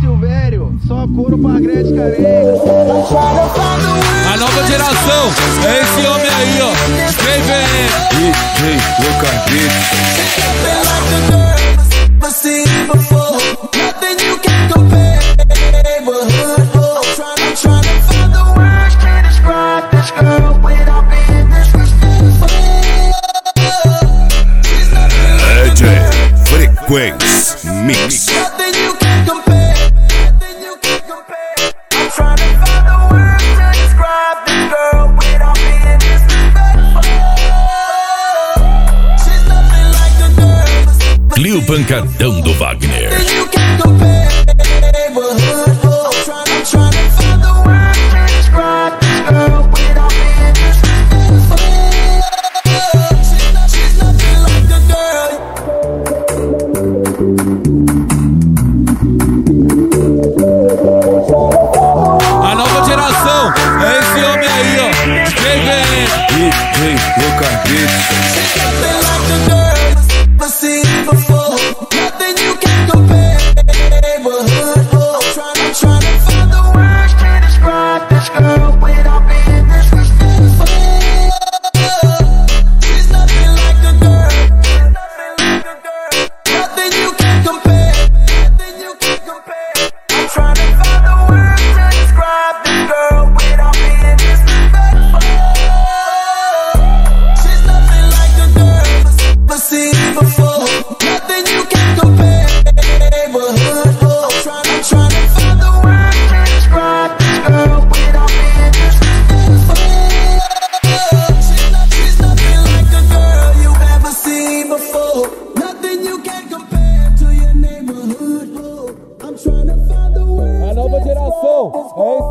velho, só couro pra grande careca. A nova geração é esse homem aí, ó. Vem, vem. DJ Lucas Beats. Frequência Mix. Clio Pancadão do Wagner. A nova geração é esse homem aí, ó. Vem, vem. DJ Lucas Beats. A nova geração é esse